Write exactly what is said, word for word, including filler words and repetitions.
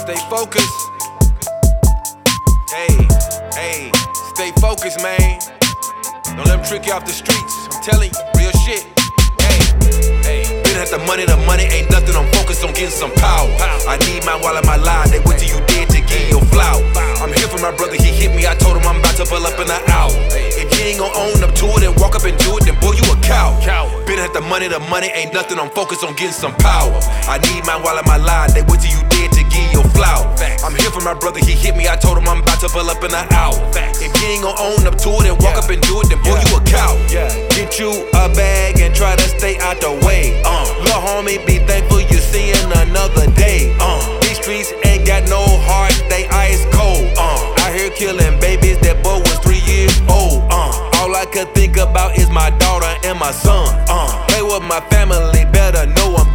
Stay focused. Hey, hey, stay focused, man. Don't let them trick you off the streets. I'm telling you, real shit. Hey, hey. Been at the money, the money ain't nothing. I'm focused on getting some power. I need mine while I'm alive. They wait till you dead to give your flower. I'm here for my brother, he hit me. I told him I'm about to pull up in an hour. If you ain't gon' own up to it and walk up and do it, then boy, you a coward. Been at the money, the money ain't nothing. I'm focused on getting some power. I need mine while I'm alive. They wait till you dead to give your flower. I'm here for my brother, he hit me. I told him I'm about to pull up in an hour. If you ain't gon' own up to it and walk up and do it, then boy, you a coward. Get you a bag and try to stay out the way. Uh, little homie, be thankful you're seeing another day. Uh, these streets ain't got no heart, they ice cold. Uh, out here killing babies, that boy was three years old. Uh, all I could think about is my daughter and my son. Uh, play with my family.